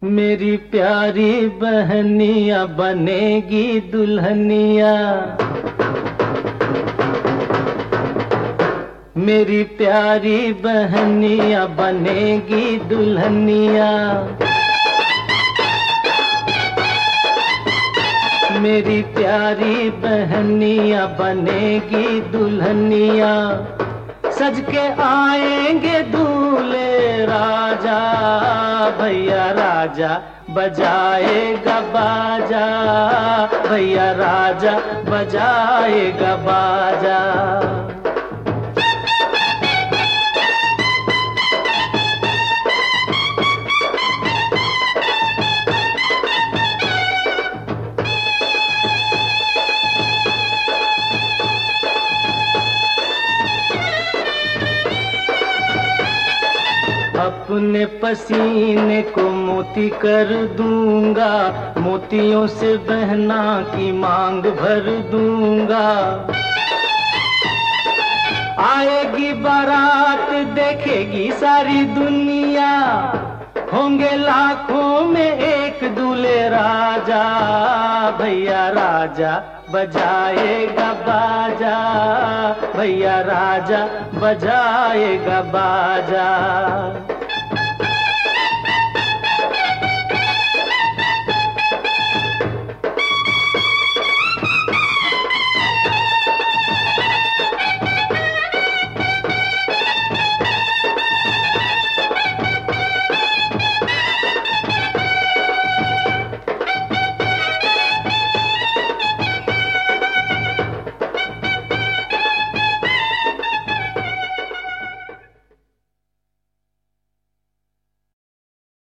मेरी प्यारी बहनिया बनेगी दुल्हनिया, मेरी प्यारी बहनिया बनेगी दुल्हनिया, मेरी प्यारी बहनिया बनेगी दुल्हनिया। सज के आएंगे दूल्हे राजा, भैया राजा बजाएगा बाजा, भैया राजा बजाएगा बाजा। अपने पसीने को मोती कर दूंगा, मोतियों से बहना की मांग भर दूंगा। आएगी बारात देखेगी सारी दुनिया, होंगे लाखों में एक दूल्हे राजा, भैया राजा बजाएगा बाजा, भैया राजा बजाएगा बाजा।